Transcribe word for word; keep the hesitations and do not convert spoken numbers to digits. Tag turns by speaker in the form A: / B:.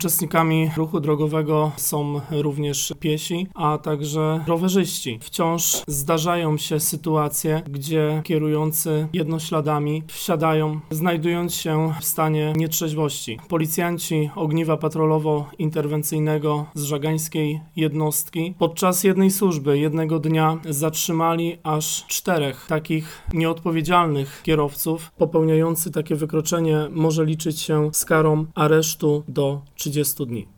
A: Uczestnikami ruchu drogowego są również piesi, a także rowerzyści. Wciąż zdarzają się sytuacje, gdzie kierujący jednośladami wsiadają, znajdując się w stanie nietrzeźwości. Policjanci ogniwa patrolowo-interwencyjnego z żagańskiej jednostki podczas jednej służby jednego dnia zatrzymali aż czterech takich nieodpowiedzialnych kierowców. Popełniający takie wykroczenie może liczyć się z karą aresztu do trzydziestu dni.